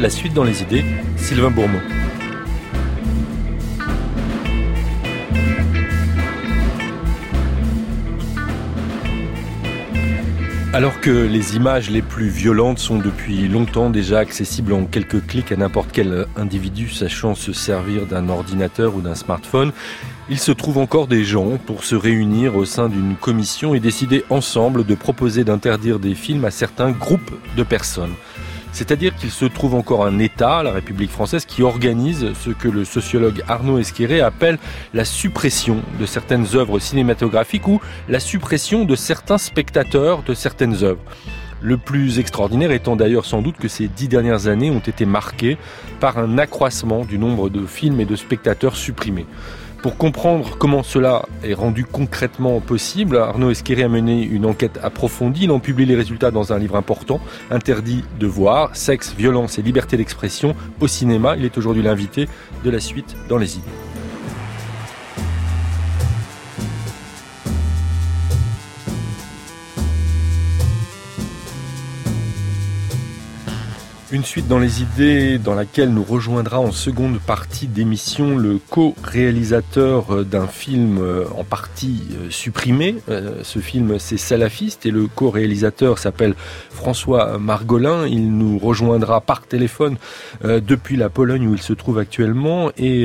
la suite dans les idées, Sylvain Bourmont. Alors que les images les plus violentes sont depuis longtemps déjà accessibles en quelques clics à n'importe quel individu sachant se servir d'un ordinateur ou d'un smartphone, il se trouve encore des gens pour se réunir au sein d'une commission et décider ensemble de proposer d'interdire des films à certains groupes de personnes. C'est-à-dire qu'il se trouve encore un État, la République française, qui organise ce que le sociologue Arnaud Esquerré appelle la suppression de certaines œuvres cinématographiques ou la suppression de certains spectateurs de certaines œuvres. Le plus extraordinaire étant d'ailleurs sans doute que ces 10 dernières années ont été marquées par un accroissement du nombre de films et de spectateurs supprimés. Pour comprendre comment cela est rendu concrètement possible, Arnaud Esquerré a mené une enquête approfondie. Il en publie les résultats dans un livre important, Interdit de voir, sexe, violence et liberté d'expression au cinéma. Il est aujourd'hui l'invité de la suite dans les idées. Une suite dans les idées dans laquelle nous rejoindra en seconde partie d'émission le co-réalisateur d'un film en partie supprimé. Ce film, c'est Salafiste et le co-réalisateur s'appelle François Margolin. Il nous rejoindra par téléphone depuis la Pologne où il se trouve actuellement et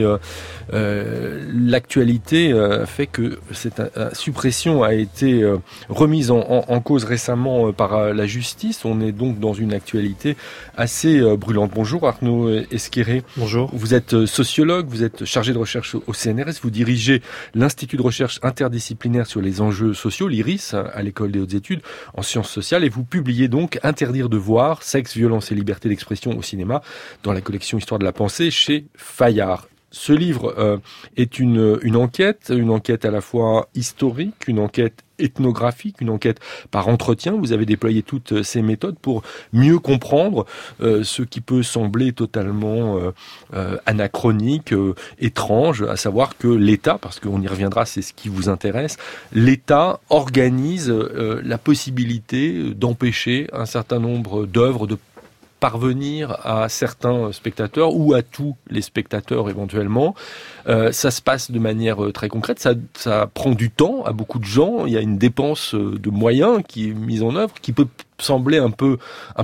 l'actualité fait que cette suppression a été remise en cause récemment par la justice. On est donc dans une actualité assez brûlante. Bonjour Arnaud Esquerré. Bonjour. Vous êtes sociologue, vous êtes chargé de recherche au CNRS, vous dirigez l'Institut de recherche interdisciplinaire sur les enjeux sociaux, l'IRIS, à l'École des hautes études en sciences sociales, et vous publiez donc Interdire de voir, sexe, violence et liberté d'expression au cinéma dans la collection Histoire de la pensée chez Fayard. Ce livre est une enquête à la fois historique, une enquête ethnographique, une enquête par entretien. Vous avez déployé toutes ces méthodes pour mieux comprendre ce qui peut sembler totalement anachronique, étrange, à savoir que l'État, parce qu'on y reviendra, c'est ce qui vous intéresse, l'État organise la possibilité d'empêcher un certain nombre d'œuvres de parvenir à certains spectateurs ou à tous les spectateurs éventuellement. Ça se passe de manière très concrète, ça prend du temps à beaucoup de gens, il y a une dépense de moyens qui est mise en œuvre, qui peut sembler un peu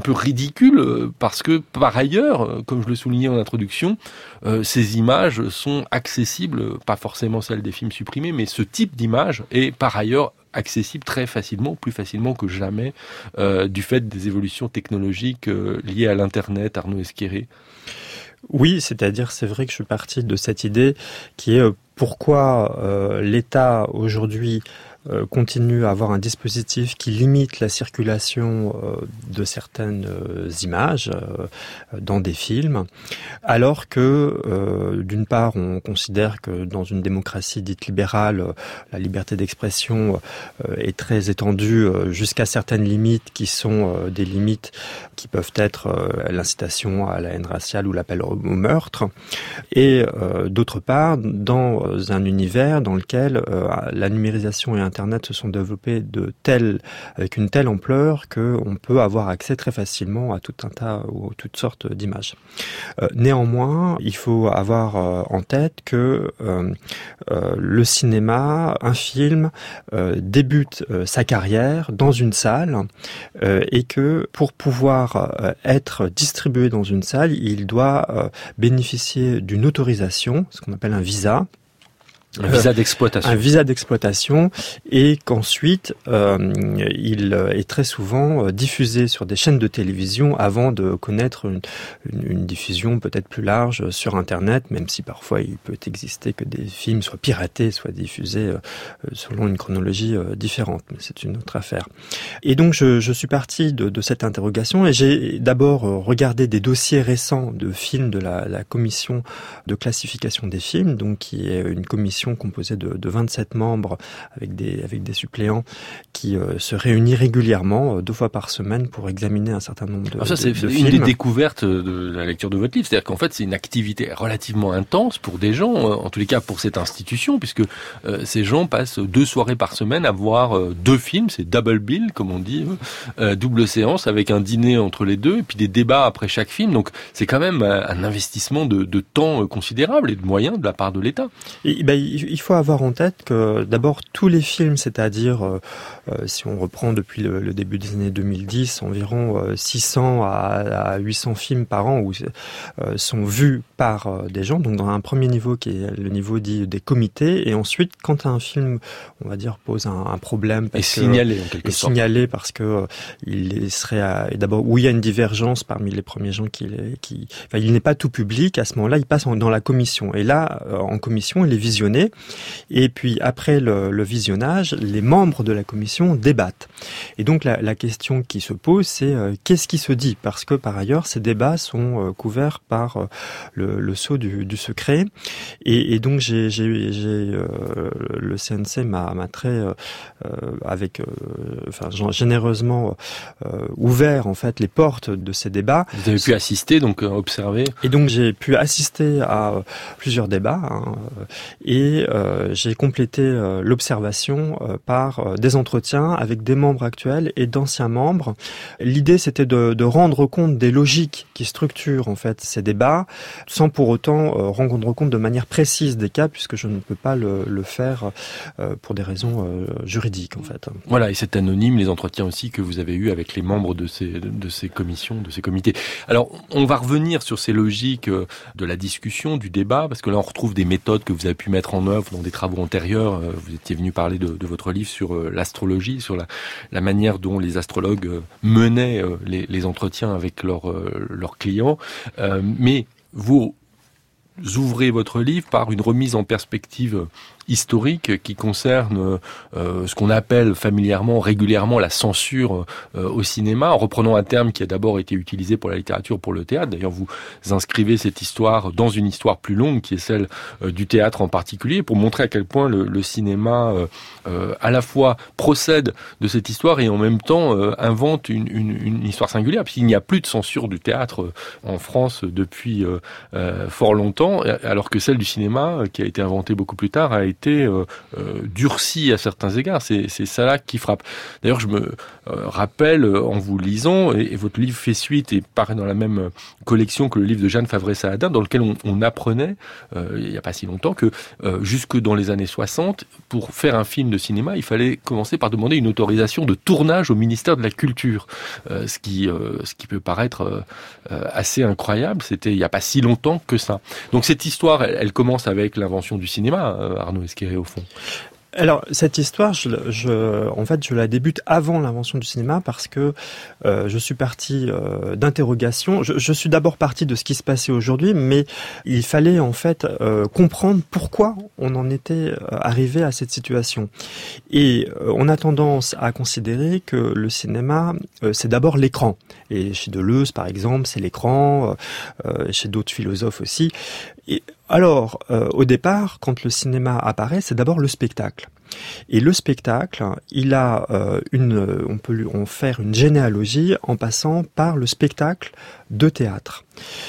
ridicule parce que par ailleurs, comme je le soulignais en introduction, ces images sont accessibles, pas forcément celles des films supprimés, mais ce type d'image est par ailleurs accessible très facilement, plus facilement que jamais, du fait des évolutions technologiques liées à l'Internet. Arnaud Esquerré. Oui, c'est vrai que je suis parti de cette idée qui est pourquoi l'État aujourd'hui continue à avoir un dispositif qui limite la circulation de certaines images dans des films, alors que d'une part on considère que dans une démocratie dite libérale, la liberté d'expression est très étendue jusqu'à certaines limites qui sont des limites qui peuvent être l'incitation à la haine raciale ou l'appel au meurtre, et d'autre part dans un univers dans lequel la numérisation et Internet se sont développés avec une telle ampleur qu'on peut avoir accès très facilement à tout un tas ou toutes sortes d'images. Néanmoins, il faut avoir en tête que le cinéma, un film, débute sa carrière dans une salle et que pour pouvoir être distribué dans une salle, il doit bénéficier d'une autorisation, ce qu'on appelle un visa. Un visa d'exploitation. Un visa d'exploitation, et qu'ensuite il est très souvent diffusé sur des chaînes de télévision avant de connaître une diffusion peut-être plus large sur Internet, même si parfois il peut exister que des films soient piratés, soient diffusés selon une chronologie différente, mais c'est une autre affaire. Et donc je suis parti de cette interrogation et j'ai d'abord regardé des dossiers récents de films de la commission de classification des films, donc qui est une commission commission composée de 27 membres avec des suppléants qui se réunit régulièrement 2 fois par semaine pour examiner un certain nombre de ça, c'est films. Une des découvertes de la lecture de votre livre, c'est-à-dire qu'en fait, c'est une activité relativement intense pour des gens, en tous les cas pour cette institution, puisque ces gens passent 2 soirées par semaine à voir 2 films, c'est double bill, comme on dit, double séance, avec un dîner entre les deux, et puis des débats après chaque film. Donc, c'est quand même un investissement de temps considérable et de moyens de la part de l'État. Il faut avoir en tête que d'abord tous les films, c'est-à-dire si on reprend depuis le début des années 2010, environ 600 à 800 films par an sont vus par des gens, donc dans un premier niveau qui est le niveau dit des comités, et ensuite quand un film, on va dire, pose un problème, signalé en quelque sorte. Signalé parce que il serait d'abord où il y a une divergence parmi les premiers gens il n'est pas tout public, à ce moment-là il passe dans la commission, et là en commission il est visionné, et puis après le visionnage, les membres de la commission débattent, et donc la question qui se pose, c'est qu'est-ce qui se dit, parce que par ailleurs ces débats sont couverts par le sceau du secret, et donc le CNC m'a très généreusement ouvert en fait les portes de ces débats. Vous avez pu assister, donc observer. Et donc j'ai pu assister à plusieurs débats, et j'ai complété l'observation par des entretiens avec des membres actuels et d'anciens membres. L'idée, c'était de rendre compte des logiques qui structurent en fait ces débats, sans pour autant rendre compte de manière précise des cas, puisque je ne peux pas le faire pour des raisons juridiques en fait. Voilà, et c'est anonyme, les entretiens aussi que vous avez eus avec les membres de ces commissions, de ces comités. Alors, on va revenir sur ces logiques de la discussion, du débat, parce que là, on retrouve des méthodes que vous avez pu mettre en œuvre dans des travaux antérieurs. Vous étiez venu parler de votre livre sur l'astrologie, sur la manière dont les astrologues menaient les entretiens avec leurs clients. Mais vous ouvrez votre livre par une remise en perspective historique qui concerne ce qu'on appelle familièrement, régulièrement, la censure au cinéma, en reprenant un terme qui a d'abord été utilisé pour la littérature, pour le théâtre. D'ailleurs, vous inscrivez cette histoire dans une histoire plus longue, qui est celle du théâtre en particulier, pour montrer à quel point le cinéma à la fois procède de cette histoire et en même temps invente une histoire singulière, puisqu'il n'y a plus de censure du théâtre en France depuis fort longtemps, alors que celle du cinéma, qui a été inventée beaucoup plus tard, a été durci à certains égards. C'est ça là qui frappe. D'ailleurs, je me rappelle, en vous lisant, et votre livre fait suite et paraît dans la même collection que le livre de Jeanne Favret-Saladin, dans lequel on apprenait, il n'y a pas si longtemps, que jusque dans les années 60, pour faire un film de cinéma, il fallait commencer par demander une autorisation de tournage au ministère de la Culture. Ce qui peut paraître assez incroyable. C'était il n'y a pas si longtemps que ça. Donc cette histoire, elle commence avec l'invention du cinéma, Arnaud Esquerré, au fond. Alors cette histoire, je la débute avant l'invention du cinéma, parce que je suis parti d'interrogations. Je suis d'abord parti de ce qui se passait aujourd'hui, mais il fallait en fait comprendre pourquoi on en était arrivé à cette situation. Et on a tendance à considérer que le cinéma, c'est d'abord l'écran. Et chez Deleuze, par exemple, c'est l'écran. Chez d'autres philosophes aussi. Et alors, au départ, quand le cinéma apparaît, c'est d'abord le spectacle. Et le spectacle, il a on peut lui en faire une généalogie en passant par le spectacle de théâtre.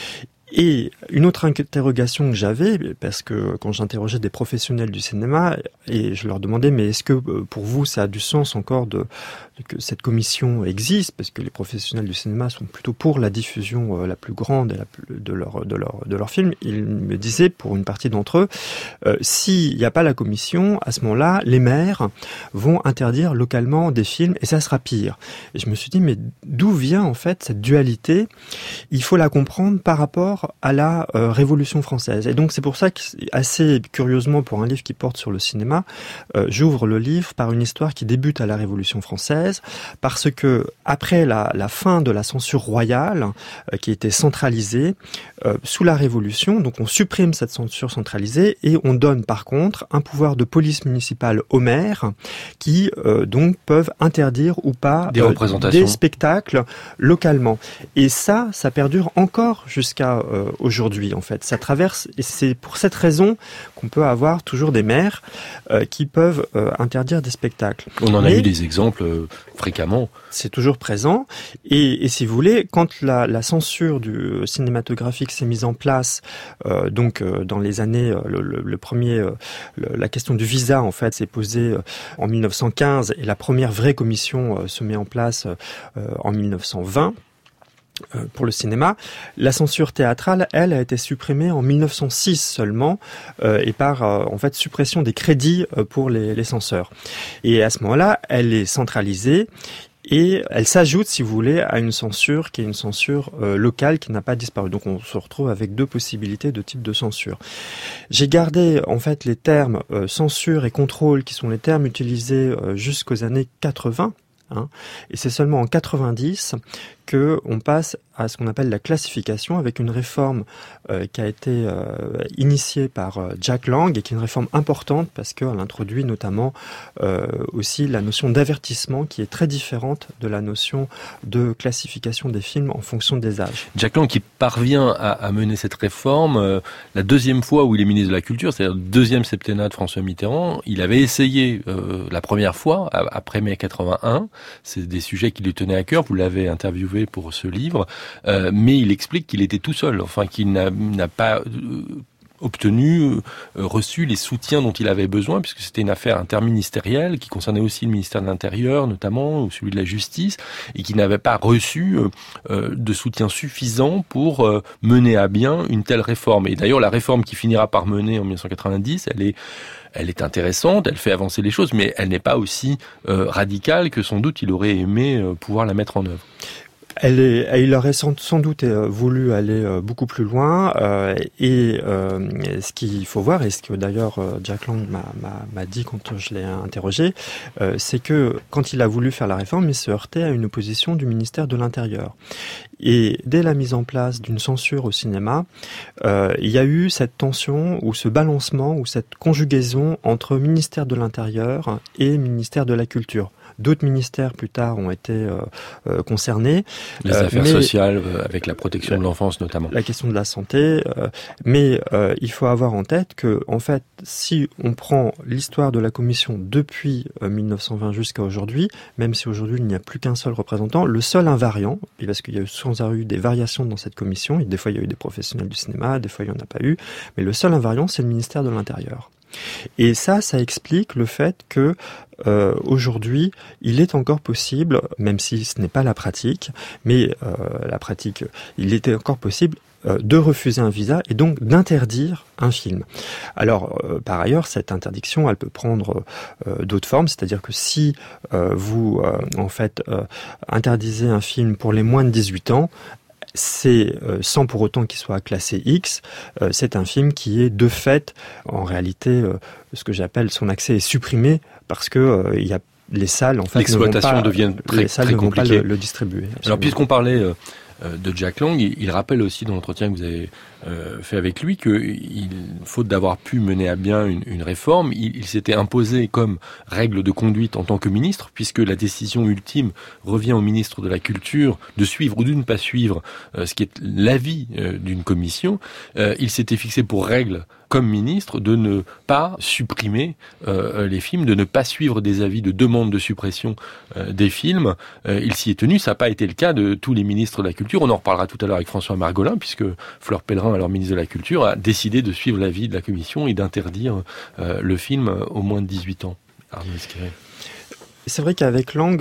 Et une autre interrogation que j'avais, parce que quand j'interrogeais des professionnels du cinéma, et je leur demandais, mais est-ce que pour vous ça a du sens encore que cette commission existe, parce que les professionnels du cinéma sont plutôt pour la diffusion la plus grande de leurs films. Ils me disaient, pour une partie d'entre eux, s'il n'y a pas la commission, à ce moment-là, les maires vont interdire localement des films, et ça sera pire. Et je me suis dit, mais d'où vient en fait cette dualité ? Il faut la comprendre par rapport à la Révolution française. Et donc c'est pour ça que, assez curieusement pour un livre qui porte sur le cinéma, j'ouvre le livre par une histoire qui débute à la Révolution française, parce que après la fin de la censure royale, qui était centralisée, sous la Révolution, donc on supprime cette censure centralisée et on donne par contre un pouvoir de police municipale aux maires qui donc peuvent interdire ou pas des spectacles localement. Et ça perdure encore jusqu'à aujourd'hui, en fait. Ça traverse, et c'est pour cette raison qu'on peut avoir toujours des maires qui peuvent interdire des spectacles. On en a eu des exemples fréquemment. C'est toujours présent. Et si vous voulez, quand la censure du cinématographique s'est mise en place, dans les années, la question du visa, en fait, s'est posée en 1915, et la première vraie commission se met en place en 1920. Pour le cinéma, la censure théâtrale, elle, a été supprimée en 1906 seulement, et par en fait suppression des crédits pour les censeurs. Et à ce moment-là, elle est centralisée. Et elle s'ajoute, si vous voulez, à une censure qui est une censure locale qui n'a pas disparu. Donc on se retrouve avec deux possibilités de type de censure. J'ai gardé en fait les termes censure et contrôle, qui sont les termes utilisés jusqu'aux années 80. Et c'est seulement en 90 qu'on passe à ce qu'on appelle la classification, avec une réforme qui a été initiée par Jack Lang, et qui est une réforme importante parce qu'elle introduit notamment aussi la notion d'avertissement, qui est très différente de la notion de classification des films en fonction des âges. Jack Lang qui parvient à mener cette réforme la deuxième fois où il est ministre de la Culture, c'est-à-dire le deuxième septennat de François Mitterrand. Il avait essayé la première fois, après mai 81, c'est des sujets qui lui tenaient à cœur, vous l'avez interviewé pour ce livre, mais il explique qu'il était tout seul, enfin qu'il n'a pas reçu les soutiens dont il avait besoin, puisque c'était une affaire interministérielle qui concernait aussi le ministère de l'Intérieur notamment, ou celui de la Justice, et qui n'avait pas reçu de soutien suffisant pour mener à bien une telle réforme. Et d'ailleurs, la réforme qui finira par mener en 1990, elle est intéressante, elle fait avancer les choses, mais elle n'est pas aussi radicale que sans doute il aurait aimé pouvoir la mettre en œuvre. Il aurait sans doute voulu aller beaucoup plus loin, et ce qu'il faut voir, et ce que d'ailleurs Jack Lang m'a dit quand je l'ai interrogé, c'est que quand il a voulu faire la réforme, il se heurtait à une opposition du ministère de l'Intérieur. Et dès la mise en place d'une censure au cinéma, il y a eu cette tension, ou ce balancement, ou cette conjugaison entre ministère de l'Intérieur et ministère de la Culture. D'autres ministères plus tard ont été concernés. Les affaires sociales, avec la protection de l'enfance notamment. La question de la santé, mais il faut avoir en tête que, en fait, si on prend l'histoire de la commission depuis 1920 jusqu'à aujourd'hui, même si aujourd'hui il n'y a plus qu'un seul représentant, le seul invariant, parce qu'il y a sans arrêt eu des variations dans cette commission, et des fois il y a eu des professionnels du cinéma, des fois il n'y en a pas eu, mais le seul invariant, c'est le ministère de l'Intérieur. Et ça explique le fait que aujourd'hui, il est encore possible, même si ce n'est pas la pratique, mais la pratique, il était encore possible de refuser un visa et donc d'interdire un film. Alors, par ailleurs, cette interdiction, elle peut prendre d'autres formes, c'est-à-dire que si vous, interdisez un film pour les moins de 18 ans, c'est sans pour autant qu'il soit classé X, c'est un film qui est de fait, en réalité, ce que j'appelle son accès est supprimé parce que il y a les salles, en fait, l'exploitation devient très compliquée. Le distribuer. Absolument. Alors, puisqu'on parlait de Jack Lang, il rappelle aussi dans l'entretien que vous avez fait avec lui que, faute d'avoir pu mener à bien une réforme, il s'était imposé comme règle de conduite en tant que ministre, puisque la décision ultime revient au ministre de la Culture de suivre ou de ne pas suivre ce qui est l'avis d'une commission. Il s'était fixé pour règle comme ministre de ne pas supprimer les films, de ne pas suivre des avis de demande de suppression des films. Il s'y est tenu, ça n'a pas été le cas de tous les ministres de la Culture. On en reparlera tout à l'heure avec François Margolin, puisque Fleur Pellerin, alors ministre de la Culture, a décidé de suivre l'avis de la commission et d'interdire le film aux moins de 18 ans. Arnaud Esquiré. C'est vrai qu'avec Lang,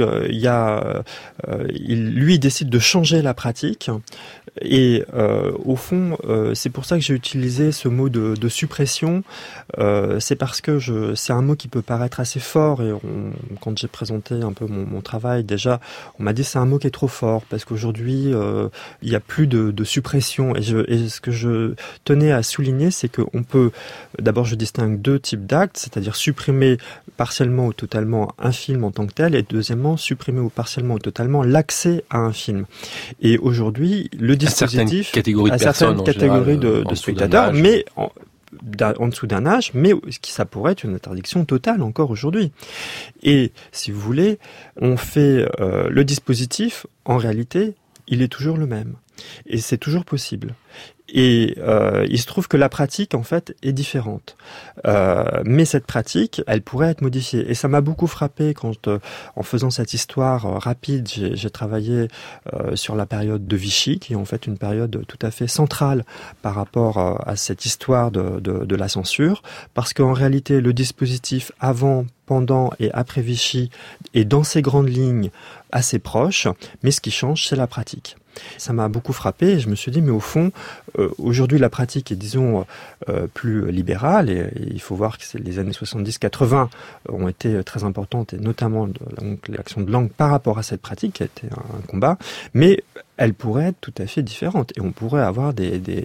lui décide de changer la pratique, et au fond, c'est pour ça que j'ai utilisé ce mot de suppression. C'est parce que c'est un mot qui peut paraître assez fort, et quand j'ai présenté un peu mon travail, déjà, on m'a dit c'est un mot qui est trop fort parce qu'aujourd'hui il y a plus de suppression. Et ce que je tenais à souligner, c'est qu'on peut, d'abord, je distingue deux types d'actes, c'est-à-dire supprimer partiellement ou totalement un film en tant que tel, et deuxièmement, supprimer ou partiellement ou totalement l'accès à un film. Et aujourd'hui, le dispositif à certaines catégories de spectateurs, mais en dessous d'un âge, mais ça pourrait être une interdiction totale encore aujourd'hui. Et si vous voulez, on fait le dispositif, en réalité, il est toujours le même. Et c'est toujours possible. Et il se trouve que la pratique, en fait, est différente. Mais cette pratique, elle pourrait être modifiée. Et ça m'a beaucoup frappé quand, en faisant cette histoire rapide, j'ai travaillé sur la période de Vichy, qui est en fait une période tout à fait centrale par rapport à cette histoire de la censure, parce qu'en réalité, le dispositif avant, pendant et après Vichy est dans ses grandes lignes assez proche, mais ce qui change, c'est la pratique. Ça m'a beaucoup frappé et je me suis dit, mais au fond, aujourd'hui la pratique est, disons, plus libérale et il faut voir que les années 70-80 ont été très importantes et notamment l'action de langue par rapport à cette pratique qui a été un combat, mais elle pourrait être tout à fait différente et on pourrait avoir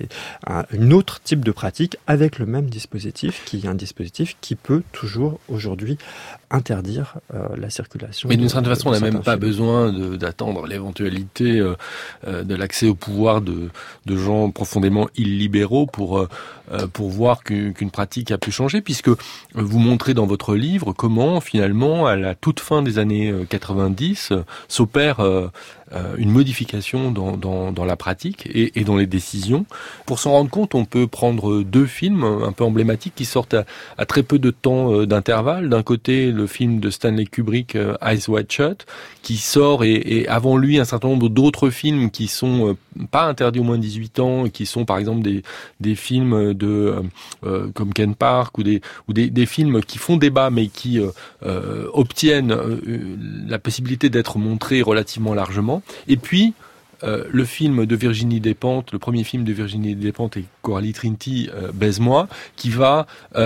une autre type de pratique avec le même dispositif qui est un dispositif qui peut toujours aujourd'hui interdire la circulation. Mais d'une certaine façon, on n'a même pas besoin d'attendre l'éventualité de l'accès au pouvoir de gens profondément illibéraux pour voir qu'une pratique a pu changer, puisque vous montrez dans votre livre comment finalement à la toute fin des années 90 s'opère une modification dans la pratique et dans les décisions. Pour s'en rendre compte, on peut prendre deux films un peu emblématiques qui sortent à très peu de temps d'intervalle. D'un côté, le film de Stanley Kubrick, Eyes Wide Shut, qui sort et avant lui un certain nombre d'autres films qui sont pas interdits aux moins de 18 ans, qui sont par exemple des films comme Ken Park ou des films qui font débat mais qui obtiennent la possibilité d'être montrés relativement largement. Et puis le film de Virginie Despentes, le premier film de Virginie Despentes et Coralie Trinity, Baise-moi, qui va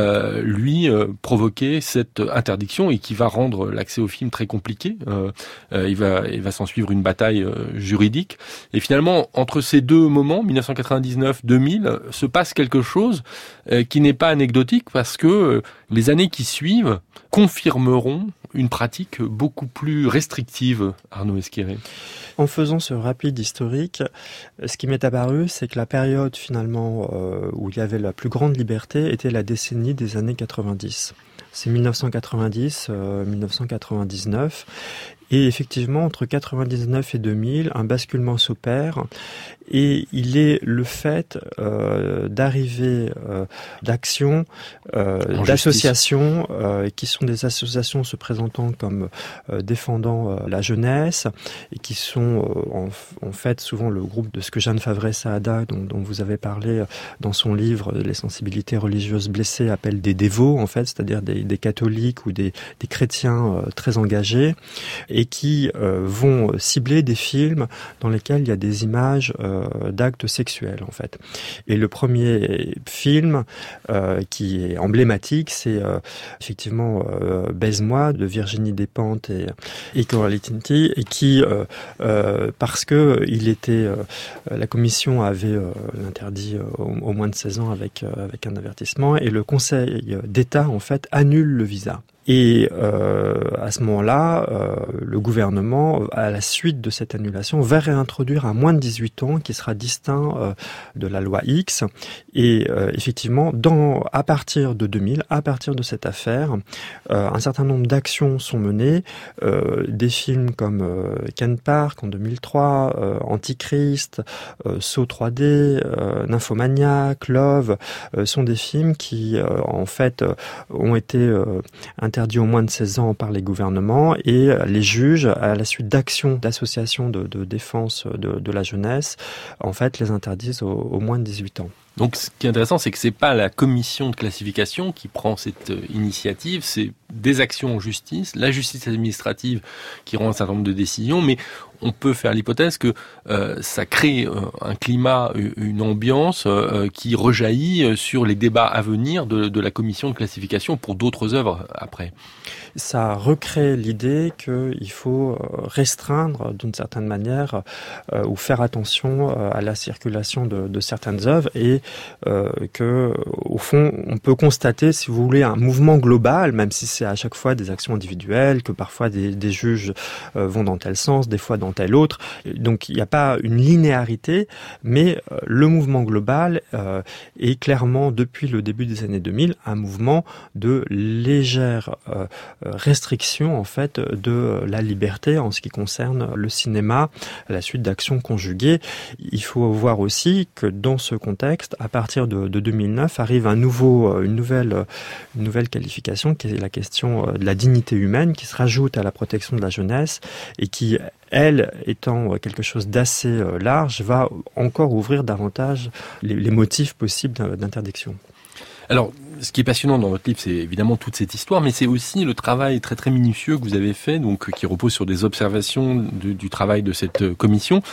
lui provoquer cette interdiction et qui va rendre l'accès au film très compliqué. Il va s'en suivre une bataille juridique. Et finalement, entre ces deux moments, 1999-2000, se passe quelque chose qui n'est pas anecdotique parce que les années qui suivent confirmeront une pratique beaucoup plus restrictive, Arnaud Esquiré. En faisant ce rapide historique, ce qui m'est apparu, c'est que la période finalement où il y avait la plus grande liberté était la décennie des années 90. C'est 1990-1999. Et effectivement, entre 99 et 2000, un basculement s'opère et il est le fait d'arrivée d'actions, d'associations qui sont des associations se présentant comme défendant la jeunesse et qui sont en fait souvent le groupe de ce que Jeanne Favret-Saada, dont vous avez parlé dans son livre Les sensibilités religieuses blessées, appelle des dévots en fait, c'est-à-dire des catholiques ou des chrétiens très engagés et qui vont cibler des films dans lesquels il y a des images d'actes sexuels en fait. Et le premier film qui est emblématique, c'est effectivement Baise-moi de Virginie Despentes et Coralie Trinity, et qui parce que il était la commission avait l'interdit au moins de 16 ans avec un avertissement et le Conseil d'État en fait annule le visa. Et à ce moment-là, le gouvernement, à la suite de cette annulation, va réintroduire un moins de 18 ans qui sera distinct de la loi X. Et effectivement, à partir de 2000, à partir de cette affaire, un certain nombre d'actions sont menées. Des films comme Ken Park en 2003, Antichrist, Saw 3D, Nymphomaniac, Love, sont des films qui, en fait, ont été interdits au moins de 16 ans par les gouvernements et les juges, à la suite d'actions d'associations de défense de la jeunesse, en fait, les interdisent au moins de 18 ans. Donc, ce qui est intéressant, c'est que c'est pas la commission de classification qui prend cette initiative, c'est des actions en justice, la justice administrative qui rend un certain nombre de décisions, mais on peut faire l'hypothèse que ça crée un climat, une ambiance qui rejaillit sur les débats à venir de la commission de classification pour d'autres œuvres après. Ça recrée l'idée qu'il faut restreindre d'une certaine manière ou faire attention à la circulation de certaines œuvres et que, au fond, on peut constater, si vous voulez, un mouvement global, même si c'est à chaque fois des actions individuelles, que parfois des juges vont dans tel sens, des fois dans tel autre. Donc il n'y a pas une linéarité, mais le mouvement global est clairement, depuis le début des années 2000, un mouvement de légère restriction en fait de la liberté en ce qui concerne le cinéma à la suite d'actions conjuguées. Il faut voir aussi que dans ce contexte, à partir de 2009, arrive une nouvelle qualification qui est la question de la dignité humaine qui se rajoute à la protection de la jeunesse et qui, elle, étant quelque chose d'assez large, va encore ouvrir davantage les motifs possibles d'interdiction. Alors, ce qui est passionnant dans votre livre, c'est évidemment toute cette histoire, mais c'est aussi le travail très très minutieux que vous avez fait, donc qui repose sur des observations du travail de cette commission,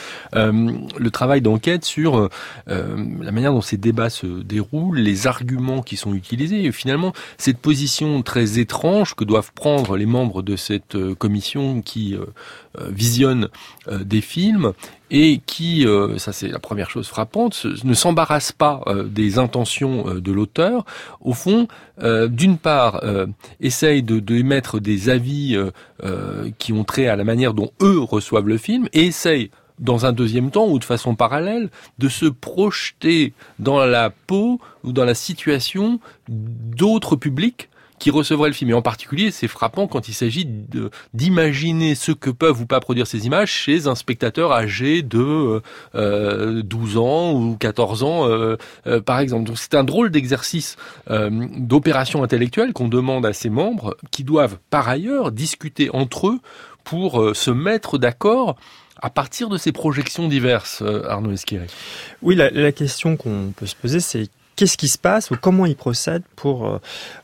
le travail d'enquête sur la manière dont ces débats se déroulent, les arguments qui sont utilisés, et finalement cette position très étrange que doivent prendre les membres de cette commission qui visionnent des films et qui, ça c'est la première chose frappante, ne s'embarrasse pas des intentions de l'auteur. Au fond, d'une part, essaye d'émettre des avis qui ont trait à la manière dont eux reçoivent le film, et essaye, dans un deuxième temps ou de façon parallèle, de se projeter dans la peau ou dans la situation d'autres publics qui recevraient le film. Et en particulier, c'est frappant quand il s'agit d'imaginer ce que peuvent ou pas produire ces images chez un spectateur âgé de 12 ans ou 14 ans, par exemple. Donc c'est un drôle d'exercice d'opération intellectuelle qu'on demande à ses membres, qui doivent par ailleurs discuter entre eux pour se mettre d'accord à partir de ces projections diverses, Arnaud Esquiré. Oui, la question qu'on peut se poser, c'est qu'est-ce qui se passe ou comment ils procèdent pour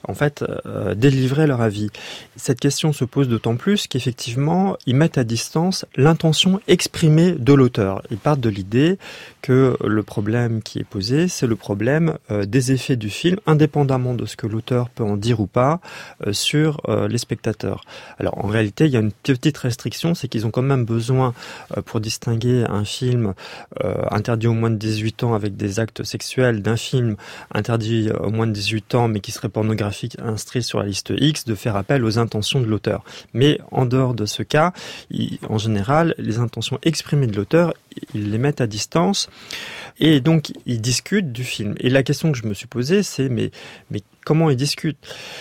délivrer leur avis. Cette question se pose d'autant plus qu'effectivement, ils mettent à distance l'intention exprimée de l'auteur. Ils partent de l'idée que le problème qui est posé, c'est le problème des effets du film, indépendamment de ce que l'auteur peut en dire ou pas sur les spectateurs. Alors en réalité, il y a une petite restriction, c'est qu'ils ont quand même besoin, pour distinguer un film interdit aux moins de 18 ans avec des actes sexuels d'un film interdit aux moins de 18 ans mais qui serait pornographique inscrit sur la liste X, de faire appel aux intentions de l'auteur. Mais en dehors de ce cas, en général, les intentions exprimées de l'auteur, ils les mettent à distance et donc ils discutent du film. Et la question que je me suis posée, c'est mais comment ils discutent ?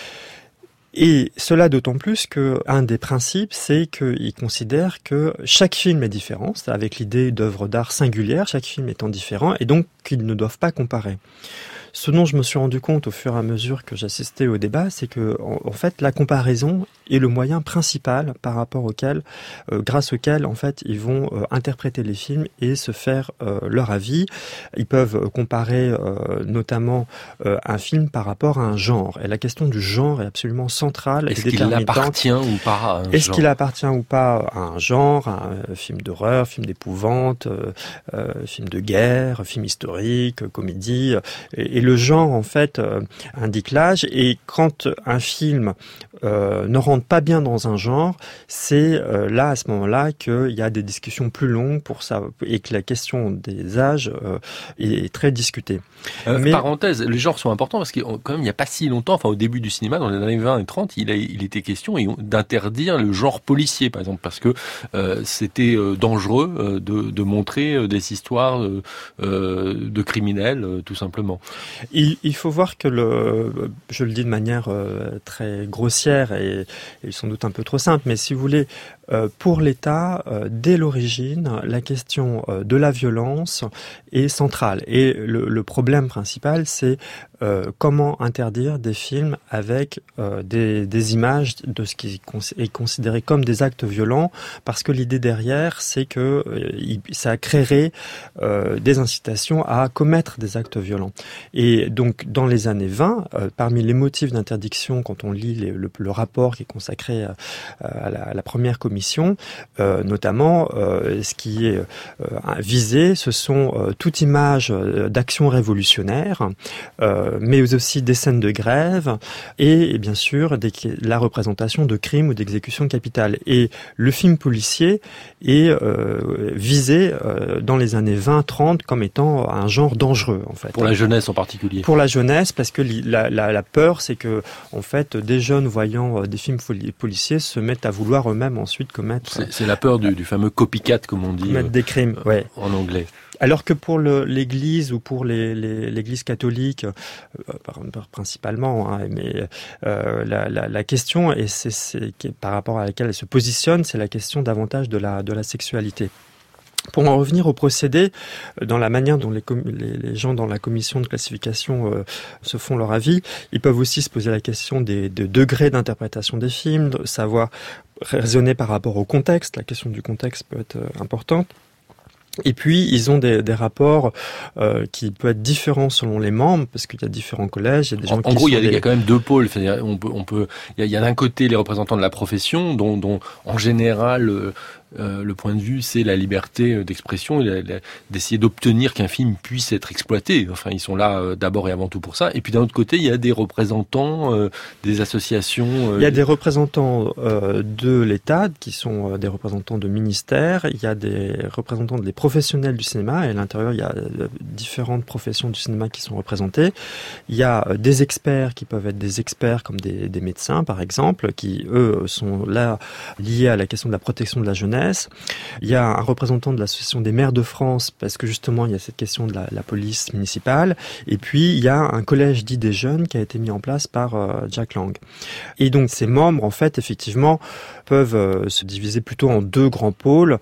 Et cela d'autant plus qu'un des principes, c'est qu'ils considèrent que chaque film est différent, c'est avec l'idée d'œuvre d'art singulière, chaque film étant différent, et donc qu'ils ne doivent pas comparer. Ce dont je me suis rendu compte au fur et à mesure que j'assistais au débat, c'est que en fait la comparaison est le moyen principal par rapport grâce auquel en fait ils vont interpréter les films et se faire leur avis. Ils peuvent comparer notamment un film par rapport à un genre. Et la question du genre est absolument centrale et déterminante. Est-ce qu'il appartient ou pas à un genre ? Est-ce qu'il appartient ou pas à un genre, à un film d'horreur, film d'épouvante, film de guerre, film historique, comédie et le genre, en fait, indique l'âge. Et quand un film ne rentre pas bien dans un genre, c'est là, à ce moment-là, qu'il y a des discussions plus longues pour ça, et que la question des âges est très discutée. Parenthèse, les genres sont importants parce que quand même, il n'y a pas si longtemps, enfin au début du cinéma, dans les années 20 et 30, il était question d'interdire le genre policier, par exemple, parce que c'était dangereux de montrer des histoires de criminels, tout simplement. Il faut voir que je le dis de manière très grossière et sans doute un peu trop simple, mais si vous voulez, pour l'État, dès l'origine, la question de la violence est centrale. Et le problème principal, c'est comment interdire des films avec des images de ce qui est considéré comme des actes violents, parce que l'idée derrière, c'est que ça créerait des incitations à commettre des actes violents. Et Et donc, dans les années 20, parmi les motifs d'interdiction, quand on lit le rapport qui est consacré à la première commission, notamment, ce qui est visé, ce sont toute image d'action révolutionnaire, mais aussi des scènes de grève et bien sûr la représentation de crimes ou d'exécutions capitales. Et le film policier est visé dans les années 20-30 comme étant un genre dangereux, en fait. Pour la jeunesse en particulier. Pour la jeunesse, parce que la peur, c'est que, en fait, des jeunes voyant des films policiers se mettent à vouloir eux-mêmes ensuite commettre... C'est la peur du fameux copycat, comme on dit. Commettre des crimes, ouais. En anglais. Alors que pour l'Église ou pour l'Église catholique, principalement, hein, mais la question, et c'est par rapport à laquelle elle se positionne, c'est la question davantage de la sexualité. Pour en revenir au procédé, dans la manière dont les gens dans la commission de classification se font leur avis, ils peuvent aussi se poser la question des degrés d'interprétation des films, de savoir raisonner par rapport au contexte. La question du contexte peut être importante. Et puis, ils ont des rapports qui peuvent être différents selon les membres, parce qu'il y a différents collèges, il y a des gens en gros, il y a quand même deux pôles. C'est-à-dire, il y a d'un côté les représentants de la profession, dont en général, le point de vue, c'est la liberté d'expression et d'essayer d'obtenir qu'un film puisse être exploité. Enfin, ils sont là d'abord et avant tout pour ça. Et puis d'un autre côté, il y a des représentants des associations. Il y a des représentants de l'État qui sont des représentants de ministères. Il y a des représentants des professionnels du cinéma. Et à l'intérieur, il y a différentes professions du cinéma qui sont représentées. Il y a des experts qui peuvent être des experts comme des médecins, par exemple, qui, eux, sont là liés à la question de la protection de la jeunesse. Il y a un représentant de l'association des maires de France, parce que justement il y a cette question de la police municipale, et puis il y a un collège dit des jeunes qui a été mis en place par Jack Lang. Et donc ces membres, en fait, effectivement, peuvent se diviser plutôt en deux grands pôles,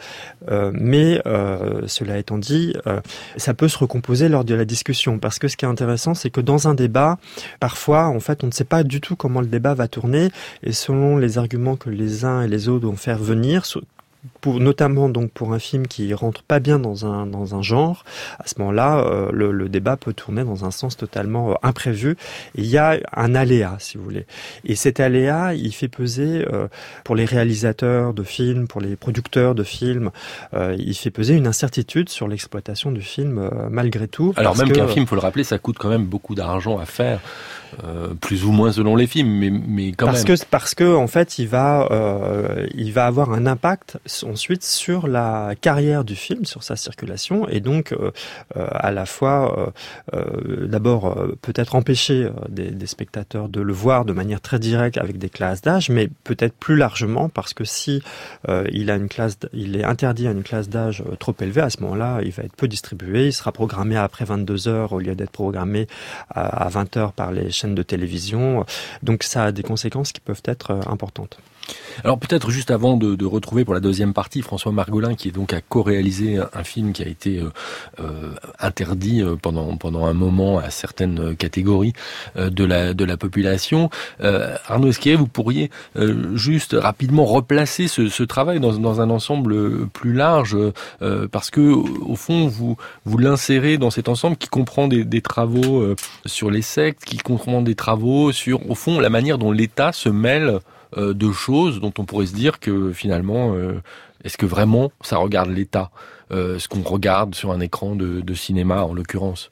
mais cela étant dit, ça peut se recomposer lors de la discussion, parce que ce qui est intéressant, c'est que dans un débat, parfois, en fait, on ne sait pas du tout comment le débat va tourner, et selon les arguments que les uns et les autres vont faire venir, notamment donc pour un film qui rentre pas bien dans un genre, à ce moment-là, le débat peut tourner dans un sens totalement imprévu. Et il y a un aléa, si vous voulez. Et cet aléa, il fait peser pour les réalisateurs de films, pour les producteurs de films, il fait peser une incertitude sur l'exploitation du film malgré tout. Alors même qu'un film, faut le rappeler, ça coûte quand même beaucoup d'argent à faire. Plus ou moins selon les films, mais quand même. Parce que en fait, il va avoir un impact ensuite sur la carrière du film, sur sa circulation, et donc à la fois d'abord peut-être empêcher des spectateurs de le voir de manière très directe avec des classes d'âge, mais peut-être plus largement parce que si il est interdit à une classe d'âge trop élevée, à ce moment-là, il va être peu distribué, il sera programmé après 22 heures au lieu d'être programmé à 20 heures par les chaînes de télévision. Donc ça a des conséquences qui peuvent être importantes. Alors peut-être juste avant de retrouver pour la deuxième partie François Margolin, qui est donc a co-réalisé un film qui a été interdit pendant un moment à certaines catégories de la population. Arnaud Esquiré, vous pourriez juste rapidement replacer ce travail dans un ensemble plus large, parce que au fond vous l'insérez dans cet ensemble qui comprend des travaux sur les sectes, qui comprend des travaux sur au fond la manière dont l'État se mêle de choses dont on pourrait se dire que finalement, est-ce que vraiment ça regarde l'État, ce qu'on regarde sur un écran de cinéma en l'occurrence?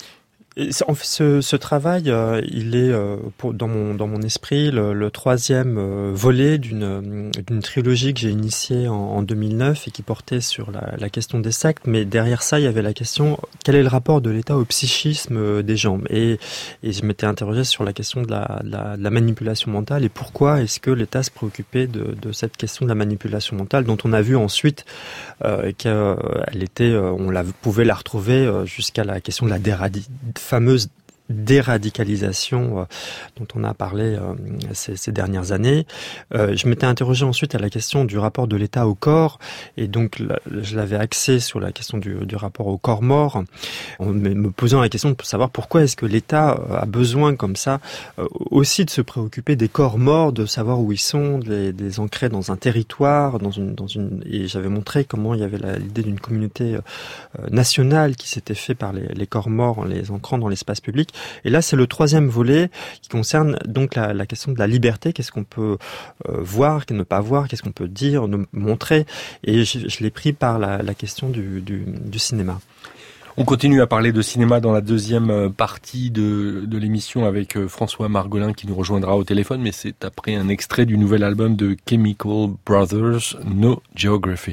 Ce travail, il est dans mon esprit le troisième volet d'une trilogie que j'ai initiée en 2009 et qui portait sur la question des sectes. Mais derrière ça, il y avait la question quel est le rapport de l'État au psychisme des gens. Et je m'étais interrogé sur la question de la manipulation mentale et pourquoi est-ce que l'État se préoccupait de cette question de la manipulation mentale, dont on a vu ensuite qu'elle était, pouvait la retrouver jusqu'à la question de la fameuse déradicalisation dont on a parlé ces dernières années. Je m'étais interrogé ensuite à la question du rapport de l'État au corps, et donc je l'avais axé sur la question du rapport au corps mort, en me posant la question de savoir pourquoi est-ce que l'État a besoin comme ça aussi de se préoccuper des corps morts, de savoir où ils sont, de les ancrer dans un territoire, et j'avais montré comment il y avait l'idée d'une communauté nationale qui s'était fait par les corps morts en les ancrant dans l'espace public. Et là, c'est le troisième volet qui concerne donc la question de la liberté. Qu'est-ce qu'on peut voir, ne pas voir, qu'est-ce qu'on peut dire, montrer. Et je l'ai pris par la question du cinéma. On continue à parler de cinéma dans la deuxième partie de l'émission avec François Margolin qui nous rejoindra au téléphone, mais c'est après un extrait du nouvel album de Chemical Brothers, No Geography.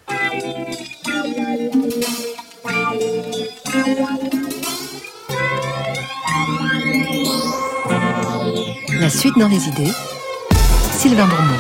La suite dans les idées, Sylvain Bourmeau.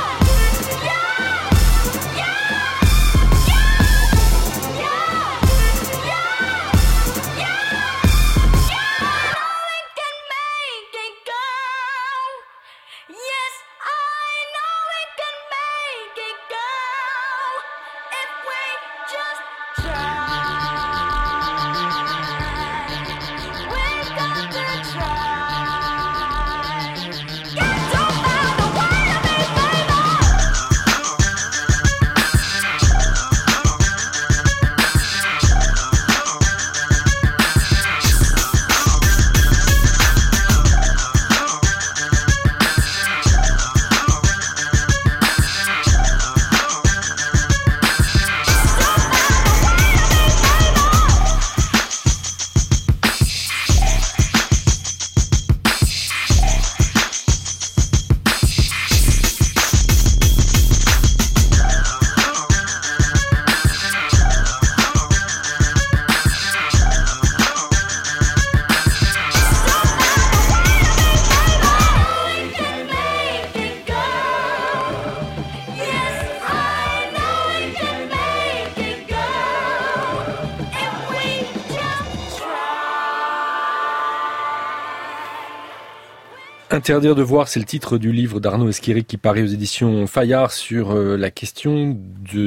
Interdire de voir, c'est le titre du livre d'Arnaud Esquiré qui paraît aux éditions Fayard sur la question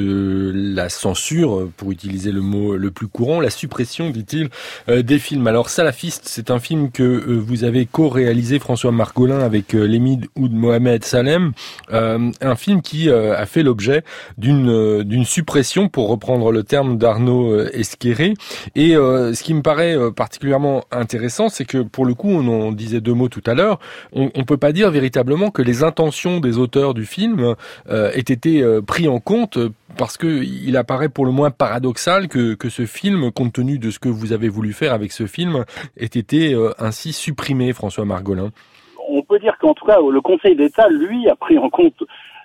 de la censure, pour utiliser le mot le plus courant, la suppression, dit-il, des films. Alors, Salafiste, c'est un film que vous avez co-réalisé, François Margolin, avec Lemid Oud Mohamed Salem, un film qui a fait l'objet d'une suppression, pour reprendre le terme d'Arnaud Esquiré. Et ce qui me paraît particulièrement intéressant, c'est que, pour le coup, on en disait deux mots tout à l'heure, on peut pas dire véritablement que les intentions des auteurs du film aient été pris en compte, parce que il apparaît pour le moins paradoxal que ce film, compte tenu de ce que vous avez voulu faire avec ce film, ait été ainsi supprimé, François Margolin. On peut dire qu'en tout cas, le Conseil d'État, lui, a pris en compte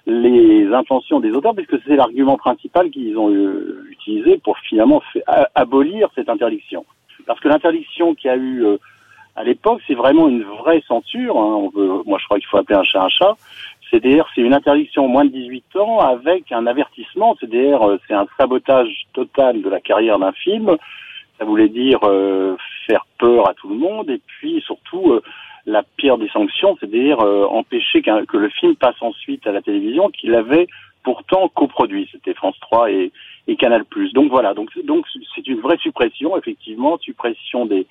les intentions des auteurs, puisque c'est l'argument principal qu'ils ont utilisé pour finalement abolir cette interdiction. Parce que l'interdiction qu'il y a eu à l'époque, c'est vraiment une vraie censure. Hein. Moi, je crois qu'il faut appeler un chat un chat. C'est-à-dire, c'est une interdiction moins de 18 ans avec un avertissement. C'est-à-dire, c'est un sabotage total de la carrière d'un film. Ça voulait dire faire peur à tout le monde. Et puis, surtout, la pire des sanctions, c'est-à-dire empêcher que le film passe ensuite à la télévision, qu'il avait pourtant coproduit. C'était France 3 et Canal+. Donc voilà. Donc c'est une vraie suppression, effectivement, suppression des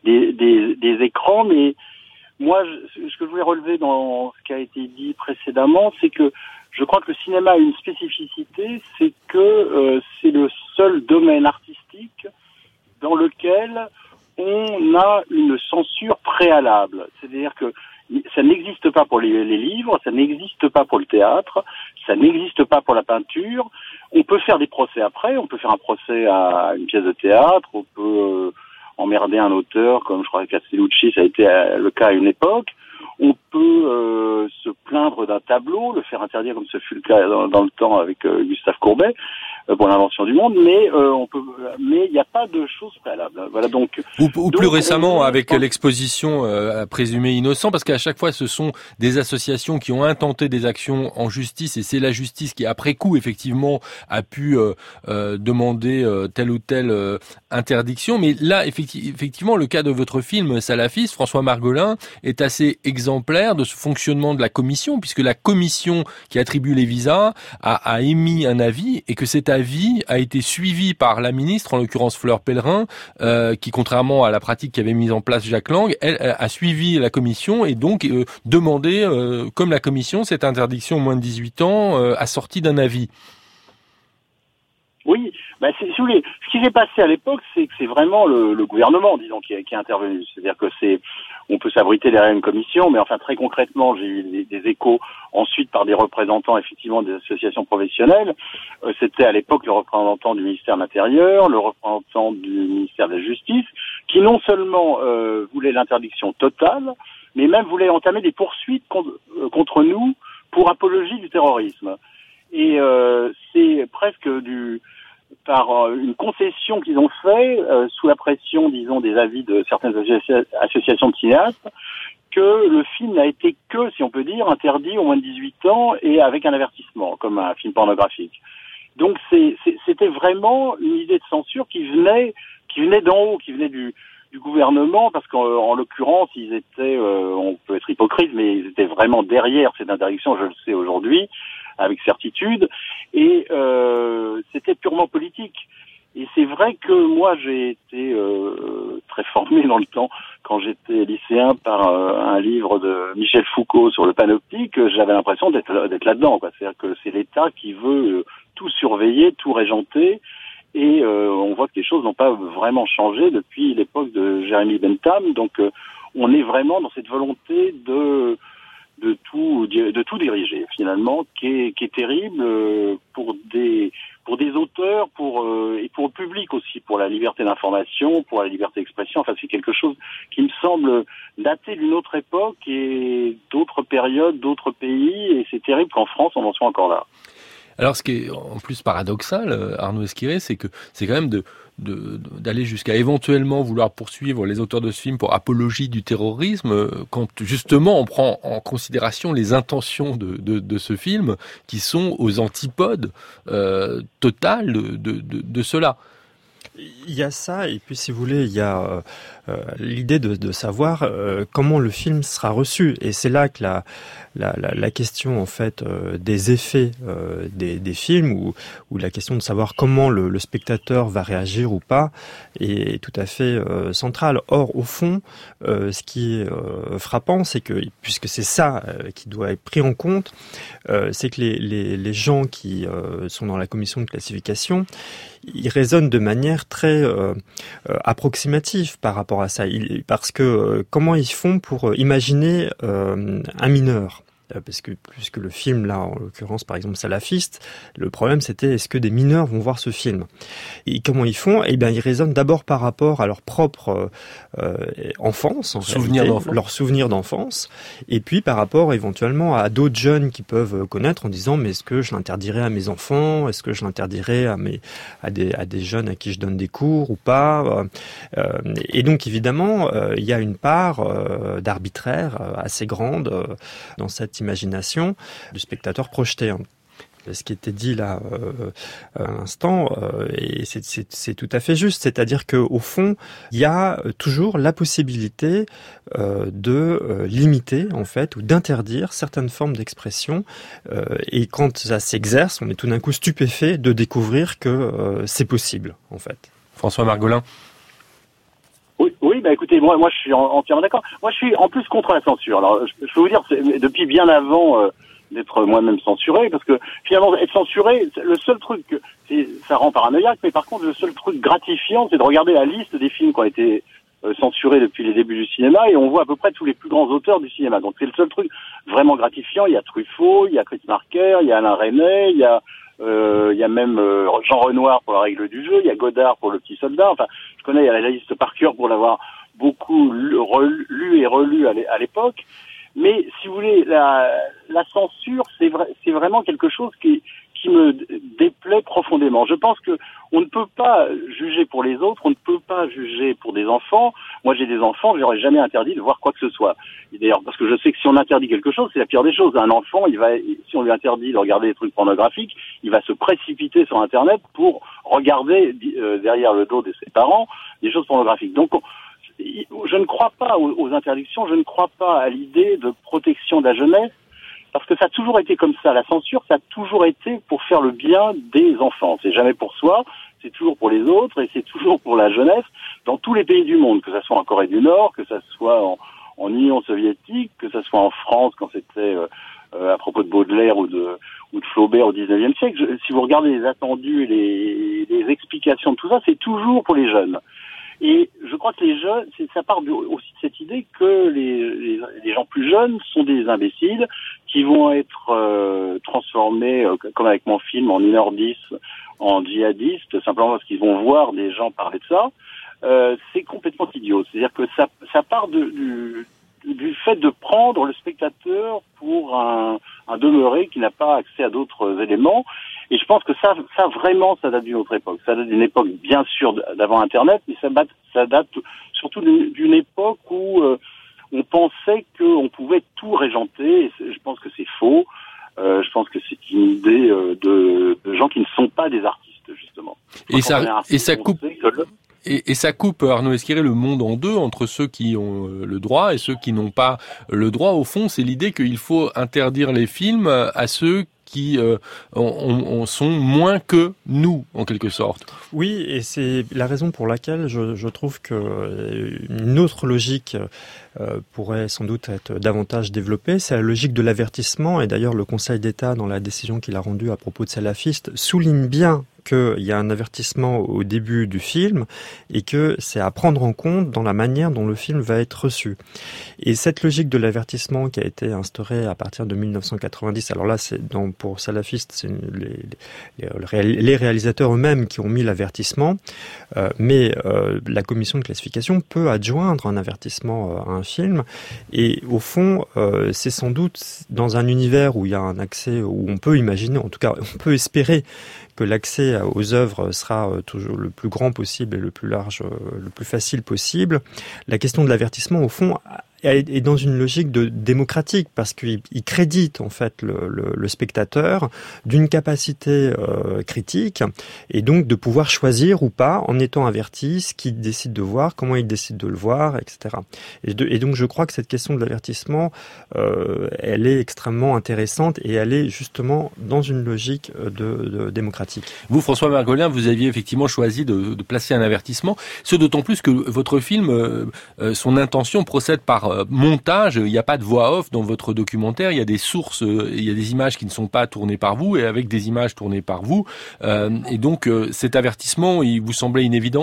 écrans, mais moi, ce que je voulais relever dans ce qui a été dit précédemment, c'est que je crois que le cinéma a une spécificité, c'est que c'est le seul domaine artistique dans lequel on a une censure préalable. C'est-à-dire que ça n'existe pas pour les livres, ça n'existe pas pour le théâtre, ça n'existe pas pour la peinture. On peut faire des procès après, on peut faire un procès à une pièce de théâtre, on peut emmerder un auteur, comme je crois que Castellucci, ça a été le cas à une époque. On peut se plaindre d'un tableau, le faire interdire comme ce fut le cas dans le temps avec Gustave Courbet pour l'invention du monde, mais il n'y a pas de choses préalables. Voilà donc. Ou plus récemment avec l'exposition à présumé innocent, parce qu'à chaque fois ce sont des associations qui ont intenté des actions en justice, et c'est la justice qui après coup effectivement a pu demander telle ou telle interdiction. Mais là effectivement le cas de votre film Salafiste, François Margolin, est assez exemplaire de ce fonctionnement de la commission, puisque la commission qui attribue les visas a émis un avis, et que cet avis a été suivi par la ministre, en l'occurrence Fleur Pellerin, qui, contrairement à la pratique qu'avait mise en place Jacques Lang, elle a suivi la commission et donc demandé, comme la commission, cette interdiction aux moins de 18 ans assortie d'un avis. Oui, si vous voulez, ce qui s'est passé à l'époque, c'est que c'est vraiment le gouvernement, disons, qui est intervenu. C'est-à-dire que on peut s'abriter derrière une commission, mais enfin très concrètement, j'ai eu des échos ensuite par des représentants effectivement des associations professionnelles. C'était à l'époque le représentant du ministère de l'Intérieur, le représentant du ministère de la Justice, qui non seulement voulait l'interdiction totale, mais même voulait entamer des poursuites contre nous pour apologie du terrorisme. Et c'est presque par une concession qu'ils ont fait, sous la pression, disons, des avis de certaines associations de cinéastes, que le film n'a été que, si on peut dire, interdit au moins de 18 ans et avec un avertissement, comme un film pornographique. Donc c'était vraiment une idée de censure qui venait d'en haut, qui venait du gouvernement, parce qu'en l'occurrence, ils étaient, on peut être hypocrite, mais ils étaient vraiment derrière cette interdiction, je le sais aujourd'hui, avec certitude, et c'était purement politique. Et c'est vrai que moi, j'ai été très formé dans le temps, quand j'étais lycéen, par un livre de Michel Foucault sur le panoptique. J'avais l'impression d'être là-dedans, quoi. C'est-à-dire que c'est l'État qui veut tout surveiller, tout régenter, et on voit que les choses n'ont pas vraiment changé depuis l'époque de Jérémy Bentham. Donc on est vraiment dans cette volonté de tout diriger, finalement, qui est terrible pour des auteurs, et pour le public aussi, pour la liberté d'information, pour la liberté d'expression. Enfin, c'est quelque chose qui me semble dater d'une autre époque et d'autres périodes, d'autres pays, et c'est terrible qu'en France on en soit encore là. Alors, ce qui est en plus paradoxal, Arnaud Esquiré, c'est que c'est quand même d'aller jusqu'à éventuellement vouloir poursuivre les auteurs de ce film pour apologie du terrorisme, quand justement on prend en considération les intentions de ce film qui sont aux antipodes totales de cela. Il y a ça, et puis si vous voulez, il y a l'idée de savoir comment le film sera reçu. Et c'est là que la question en fait des effets des films, ou la question de savoir comment le spectateur va réagir ou pas, est tout à fait centrale. Or, au fond, ce qui est frappant, c'est que, puisque c'est ça qui doit être pris en compte, c'est que les gens qui sont dans la commission de classification, ils raisonnent de manière très approximative par rapport à ça. Parce que comment ils font pour imaginer un mineur ? Parce que puisque le film, là, en l'occurrence, par exemple, Salafiste, le problème, c'était est-ce que des mineurs vont voir ce film ? Et comment ils font ? Eh bien, ils raisonnent d'abord par rapport à leur propre enfance, leur souvenir d'enfance, et puis par rapport éventuellement à d'autres jeunes qui peuvent connaître en disant mais est-ce que je l'interdirais à mes enfants ? Est-ce que je l'interdirais à des jeunes à qui je donne des cours ou pas ? Et donc, évidemment, il y a une part d'arbitraire assez grande dans cette imagination du spectateur projeté. Ce qui était dit là à l'instant, et c'est tout à fait juste. C'est-à-dire que au fond, il y a toujours la possibilité de limiter en fait ou d'interdire certaines formes d'expression. Et quand ça s'exerce, on est tout d'un coup stupéfait de découvrir que c'est possible en fait. François Margolin. Oui, écoutez, moi je suis entièrement d'accord. Moi je suis en plus contre la censure. Alors je peux vous dire, depuis bien avant d'être moi-même censuré, parce que finalement être censuré, le seul truc, ça rend paranoïaque, mais par contre le seul truc gratifiant, c'est de regarder la liste des films qui ont été censurés depuis les débuts du cinéma, et on voit à peu près tous les plus grands auteurs du cinéma. Donc c'est le seul truc vraiment gratifiant. Il y a Truffaut, il y a Chris Marker, il y a Alain Resnais, il y a même Jean Renoir pour La règle du jeu, il y a Godard pour Le petit soldat. Enfin, je connais la liste par cœur pour l'avoir beaucoup lu et relu à l'époque. Mais si vous voulez, la censure, c'est vraiment quelque chose qui me déplaît profondément. Je pense que on ne peut pas juger pour les autres, on ne peut pas juger pour des enfants. Moi, j'ai des enfants, je leur ai jamais interdit de voir quoi que ce soit. Et d'ailleurs, parce que je sais que si on interdit quelque chose, c'est la pire des choses. Un enfant, si on lui interdit de regarder des trucs pornographiques, il va se précipiter sur Internet pour regarder derrière le dos de ses parents des choses pornographiques. Donc, je ne crois pas aux interdictions, je ne crois pas à l'idée de protection de la jeunesse, parce que ça a toujours été comme ça. La censure, ça a toujours été pour faire le bien des enfants. C'est jamais pour soi, c'est toujours pour les autres, et c'est toujours pour la jeunesse, dans tous les pays du monde, que ça soit en Corée du Nord, que ça soit en Union soviétique, que ça soit en France quand c'était à propos de Baudelaire ou de Flaubert au XIXe siècle. Si vous regardez les attendus et les explications de tout ça, c'est toujours pour les jeunes. Et je crois que les jeunes, ça part aussi de cette idée que les gens plus jeunes sont des imbéciles qui vont être transformés, comme avec mon film, en 1h10, en djihadistes, simplement parce qu'ils vont voir des gens parler de ça. C'est complètement idiot. C'est-à-dire que ça part du fait de prendre le spectateur pour un demeuré qui n'a pas accès à d'autres éléments. Et je pense que ça vraiment, ça date d'une autre époque. Ça date d'une époque, bien sûr, d'avant Internet, mais ça date surtout d'une époque où on pensait qu'on pouvait tout régenter. Et je pense que c'est faux. Je pense que c'est une idée de gens qui ne sont pas des artistes, justement. Et ça coupe. Et ça coupe, Arnaud Esquiré, le monde en deux, entre ceux qui ont le droit et ceux qui n'ont pas le droit. Au fond, c'est l'idée qu'il faut interdire les films à ceux qui sont moins que nous, en quelque sorte. Oui, et c'est la raison pour laquelle je trouve que une autre logique pourrait sans doute être davantage développée, c'est la logique de l'avertissement. Et d'ailleurs, le Conseil d'État, dans la décision qu'il a rendue à propos de Salafiste, souligne bien qu'il y a un avertissement au début du film et que c'est à prendre en compte dans la manière dont le film va être reçu. Et cette logique de l'avertissement qui a été instaurée à partir de 1990, alors là, pour Salafiste, c'est les réalisateurs eux-mêmes qui ont mis l'avertissement, mais la commission de classification peut adjoindre un avertissement à un film. Et au fond, c'est sans doute dans un univers où il y a un accès, où on peut imaginer, en tout cas, on peut espérer que l'accès aux œuvres sera toujours le plus grand possible et le plus large, le plus facile possible. La question de l'avertissement, au fond, est dans une logique démocratique parce qu'il crédite en fait le spectateur d'une capacité critique et donc de pouvoir choisir ou pas, en étant averti, ce qu'il décide de voir, comment il décide de le voir, etc. Et donc je crois que cette question de l'avertissement, elle est extrêmement intéressante et elle est justement dans une logique de démocratique. Vous, François Margolin, vous aviez effectivement choisi de placer un avertissement, ce d'autant plus que votre film, son intention procède par montage. Il n'y a pas de voix off dans votre documentaire, il y a des sources, il y a des images qui ne sont pas tournées par vous et avec des images tournées par vous. Et donc cet avertissement, il vous semblait une évidence ?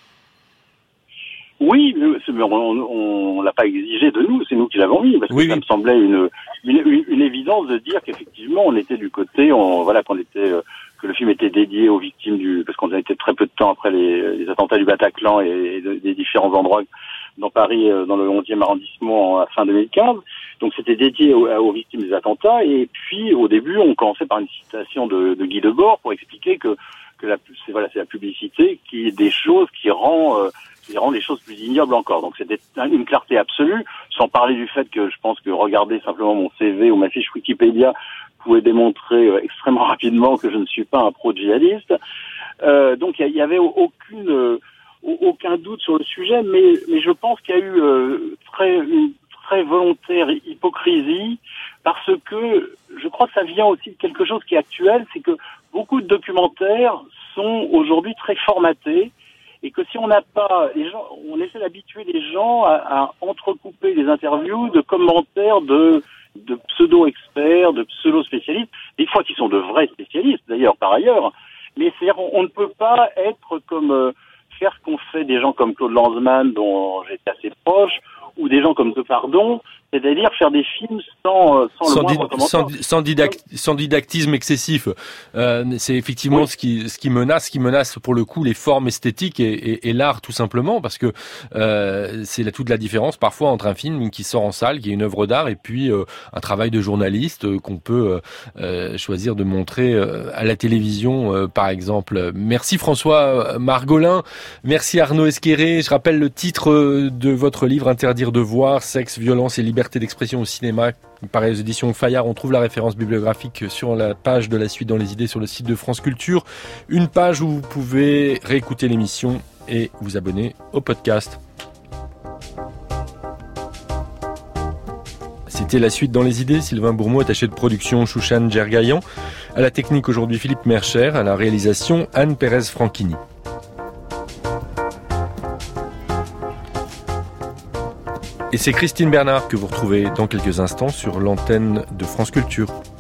Oui, on l'a pas exigé de nous, c'est nous qui l'avons mis, parce que ça me semblait une évidence de dire qu'effectivement on était du côté, que le film était dédié aux victimes parce qu'on a été très peu de temps après les attentats du Bataclan et des différents endroits dans Paris, dans le 11e arrondissement à fin 2015. Donc c'était dédié aux victimes des attentats. Et puis au début, on commençait par une citation de Guy Debord pour expliquer que c'est la publicité qui est des choses qui rend les choses plus ignobles encore. Donc c'était une clarté absolue, sans parler du fait que je pense que regarder simplement mon CV ou ma fiche Wikipédia pouvait démontrer extrêmement rapidement que je ne suis pas un pro-djihadiste. Donc il y avait aucun doute sur le sujet, mais je pense qu'il y a eu une très volontaire hypocrisie, parce que je crois que ça vient aussi de quelque chose qui est actuel, c'est que beaucoup de documentaires sont aujourd'hui très formatés, et que si on n'a pas les gens, on essaie d'habituer les gens à entrecouper les interviews de commentaires de pseudo-experts, de pseudo-spécialistes, des fois qui sont de vrais spécialistes d'ailleurs par ailleurs, mais c'est-à-dire on ne peut pas être comme faire ce qu'ont fait des gens comme Claude Lanzmann, dont j'étais assez proche, ou des gens comme Depardon, c'est-à-dire faire des films sans didactisme excessif. C'est effectivement ce qui menace pour le coup les formes esthétiques et l'art tout simplement, parce que c'est toute la différence parfois entre un film qui sort en salle, qui est une œuvre d'art, et puis un travail de journaliste qu'on peut choisir de montrer à la télévision par exemple. Merci François Margolin, merci Arnaud Esquiré. Je rappelle le titre de votre livre Interdire de voir, sexe, violence et liberté d'expression au cinéma, par les éditions Fayard. On trouve la référence bibliographique sur la page de La Suite dans les idées sur le site de France Culture. Une page où vous pouvez réécouter l'émission et vous abonner au podcast. C'était La Suite dans les idées. Sylvain Bourmeau, attaché de production, Chouchan Djergaïan. À la technique aujourd'hui, Philippe Mercher. À la réalisation, Anne Pérez-Franchini. Et c'est Christine Bernard que vous retrouvez dans quelques instants sur l'antenne de France Culture.